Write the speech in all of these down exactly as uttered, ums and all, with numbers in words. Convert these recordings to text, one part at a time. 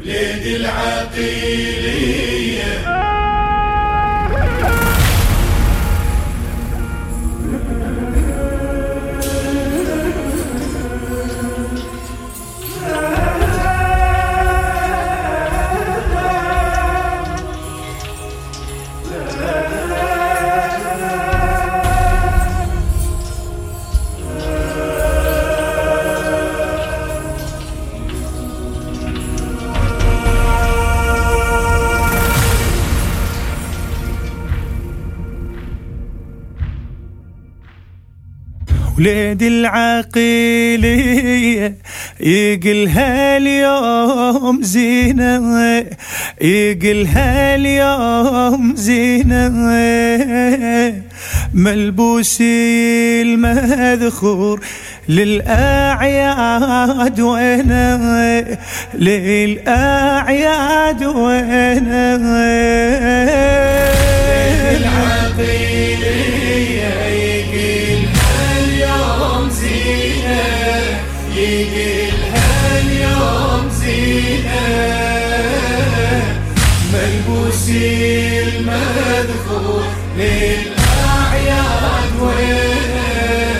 وليد العقيلية. وليد العقيلية يقلها اليوم زينة، يقلها اليوم زينة، ملبوسي المذخور للأعياد وينه، للأعياد وينه. يقلها اليوم زينة، ملبوسي المذخور للأعياد وينه،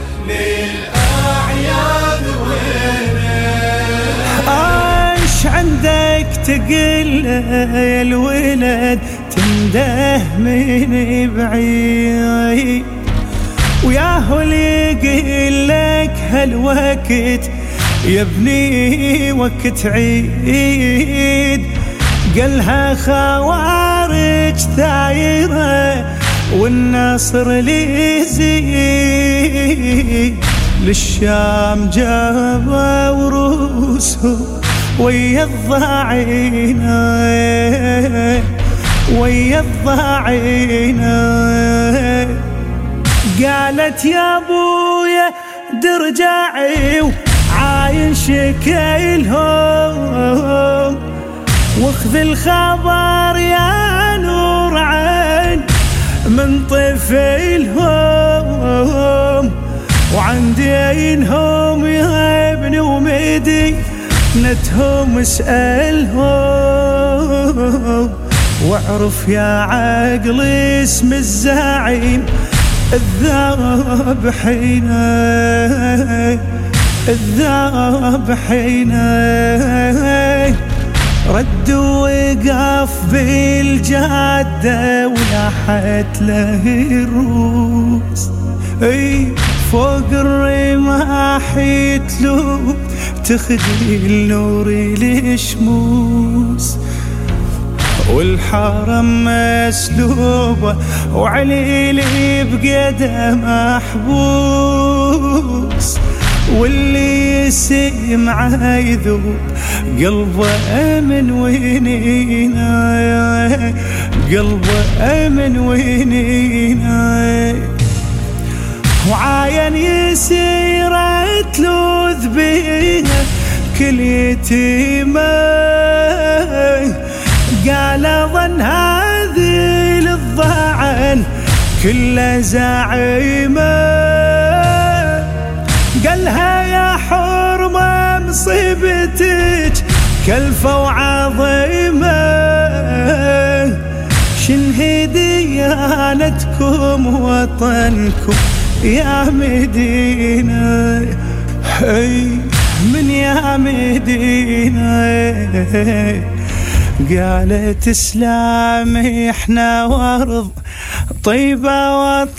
للأعياد وينه. عاش عندك تقل يا الولد تنده من بعيد، وياهو اللي يقول لك هالوقت يا ابني وقت عيد، قالها خوارج ثايرة والنصر لي يزيد، للشام جابوا وروسهم ويا الضاعينة، ويا الضاعينة. قالت يا ابويا درجعي وعاين شكايلهم، واخذ الخبر يا نور عين من طفيلهم، وعن دينهم يا ابني ومدينتهم اسألهم، واعرف يا عقل اسم الزعيم الذابحين، الذابحين. ردوا وقف بالجادة ولاحت له الروس، اي فوق الرماح يتلو تخدي النور الشموس، والحرم مسلوبة وعليلي بقيده محبوس، واللي يسمعه يذوب قلبه من وينينا، قلبه من وينينا. وعاين يسير تلوذ بيها كل يتيمه، قال ظن هذه للضاعن كل زعيمة، قالها يا حرمة مصيبتك كلفة وعظيمة، شنهي ديانتكم وطنكم يا مدينة، هي من يا مدينة. قالت اسلامي احنا وارض طيبة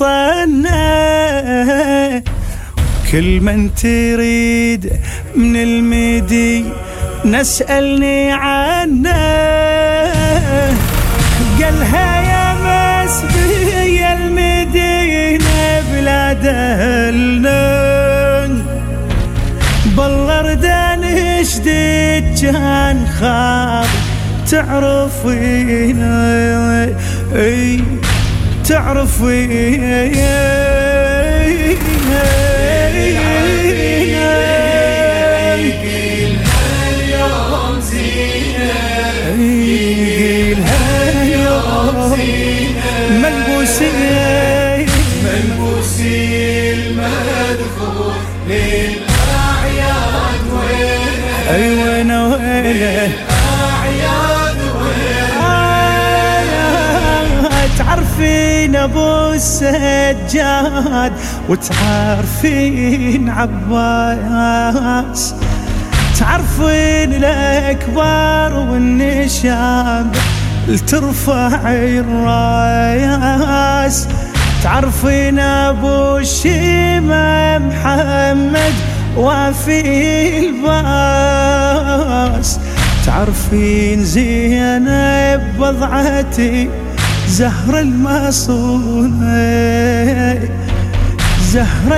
وطننا، كل من تريد من المدي نسألني عنه، قالها يا مسبي المدينة بلاد أهلنا، بالله ردان جديد كان خاض تعرفينا، اي تعرفينا. يقلها اليوم زينة، يقلها اليوم زينة، ملبوسي ملبوسي المذخور للأعياد وينه، اي وينه وينه. تعرفين ابو السجاد وتعرفين عباس، تعرفين الاكبر والنشاب لترفع الراياس، تعرفين ابو الشيمة محمد وفي الباس، تعرفين زينب بضعتي زهر المصونة، زهر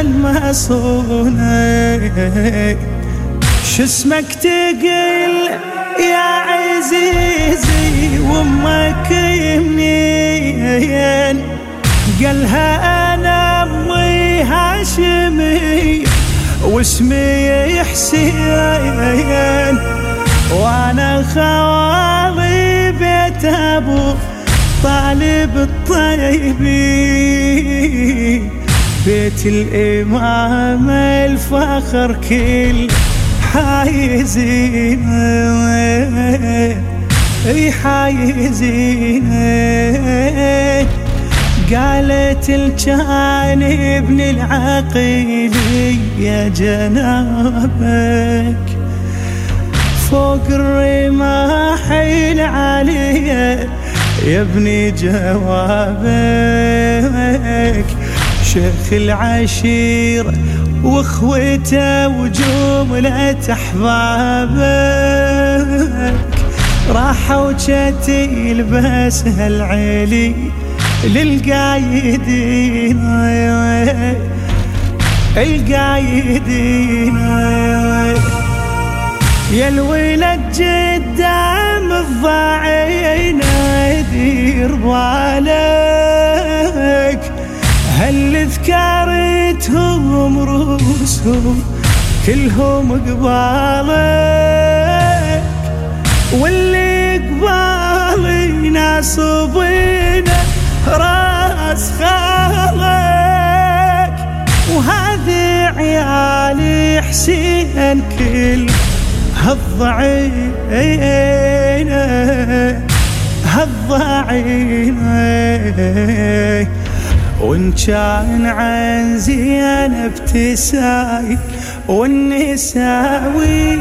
المصونة. شسمك تقل يا عزيزي وامك يمين، قالها انا امي هاشمي واسمي حسين، وانا خوالي بيت ابو طالب الطيبين، بيت الامام الفخر كل حايزين، اي حايزين. قالت الجان ابن العقيل يا جنابك فوق الرماح العالية يا ابني جوابك، شيخ العشيرة واخوته وجملة احبابك راحوا جتي يلبسها العلي للقايدين، القايدين. يا الولد قدام الضاعين يدير بالك، هل ذكرتهم رؤوسهم كلهم قبالك، واللي قبالي ناصبينه راس خالك، وهذه عيالي حسين كل هالضعين هالضعين. وان كان عن زينب تساي والنساوي،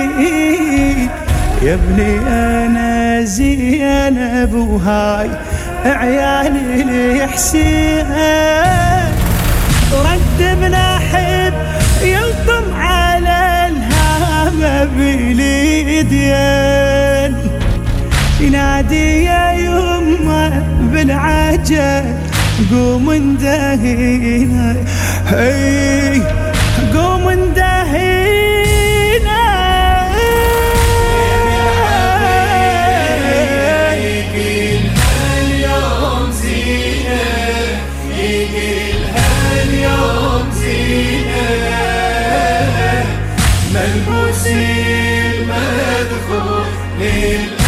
يا ابني انا زينب وهاي عيالي الحسين، رد ابن احب يلطم على الهامة باليدين، ينادي يا يمه بالعجل قوم اندهينا، هي قوم اندهينا. يقيلها اليوم زينة، يقيلها اليوم زينة، ملبوسين مدخول